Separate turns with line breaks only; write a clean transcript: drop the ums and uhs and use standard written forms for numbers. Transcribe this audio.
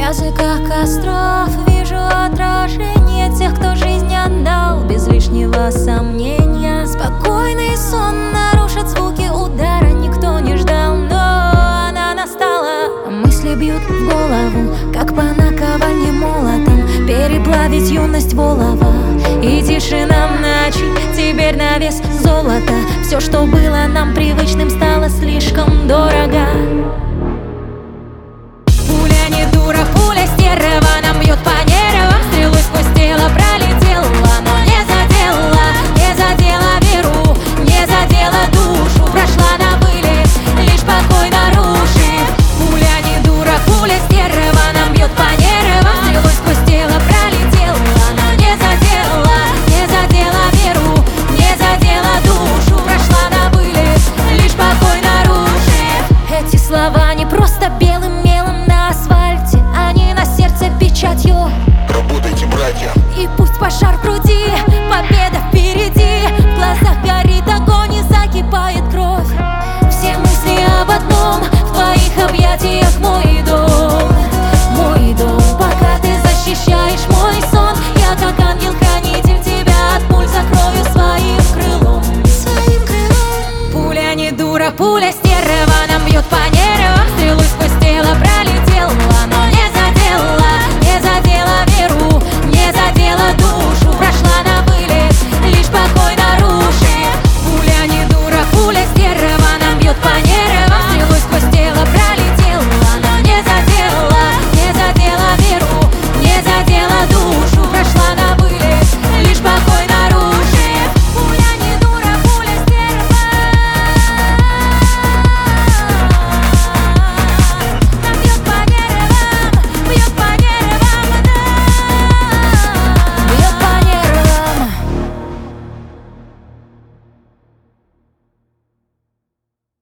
языках костров вижу отражение тех, кто жизнь отдал без лишнего сомнения. Спокойный сон нарушит звуки удара, никто не ждал, но она настала. Мысли бьют в голову, как по наковальне молотом, переплавить юность волова и тишина в ночи. Теперь на вес золота все, что было нам привычным, стало слишком дорого. Пуля не дура, пуля стерва, нам бьет по небу.